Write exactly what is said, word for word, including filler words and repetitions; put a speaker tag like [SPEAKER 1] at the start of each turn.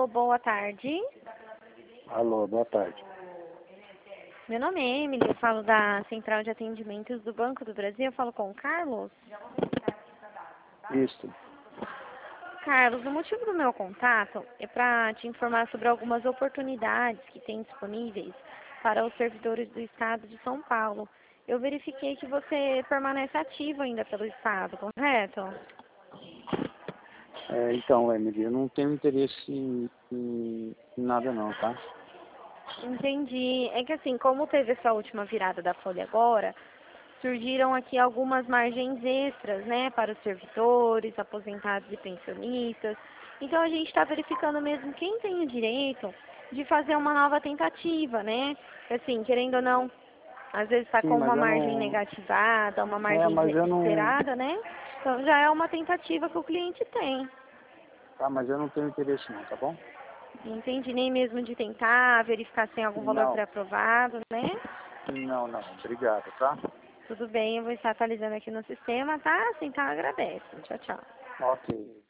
[SPEAKER 1] boa tarde.
[SPEAKER 2] Alô, boa tarde.
[SPEAKER 1] Meu nome é Emily, eu falo da Central de Atendimentos do Banco do Brasil, eu falo com o Carlos.
[SPEAKER 2] Isso.
[SPEAKER 1] Carlos, o motivo do meu contato é para te informar sobre algumas oportunidades que tem disponíveis para os servidores do Estado de São Paulo. Eu verifiquei que você permanece ativo ainda pelo Estado, correto?
[SPEAKER 2] É, então, Emily, eu não tenho interesse em, em nada não, tá?
[SPEAKER 1] Entendi. É que assim, como teve essa última virada da folha agora, surgiram aqui algumas margens extras, né, para os servidores, aposentados e pensionistas. Então a gente está verificando mesmo quem tem o direito de fazer uma nova tentativa, né? Assim, querendo ou não, às vezes está
[SPEAKER 2] Sim,
[SPEAKER 1] com
[SPEAKER 2] mas
[SPEAKER 1] uma
[SPEAKER 2] eu
[SPEAKER 1] margem
[SPEAKER 2] não...
[SPEAKER 1] negativada, uma
[SPEAKER 2] É,
[SPEAKER 1] margem
[SPEAKER 2] mas eu não...
[SPEAKER 1] esperada, né? Então já é uma tentativa que o cliente tem.
[SPEAKER 2] Tá, mas eu não tenho interesse não, tá bom?
[SPEAKER 1] Não entendi nem mesmo de tentar, verificar se tem algum valor
[SPEAKER 2] Não,
[SPEAKER 1] pré-aprovado, né?
[SPEAKER 2] não, não. Obrigado, tá?
[SPEAKER 1] Tudo bem, eu vou estar atualizando aqui no sistema, tá? Assim, tá, agradece. Tchau, tchau.
[SPEAKER 2] Ok.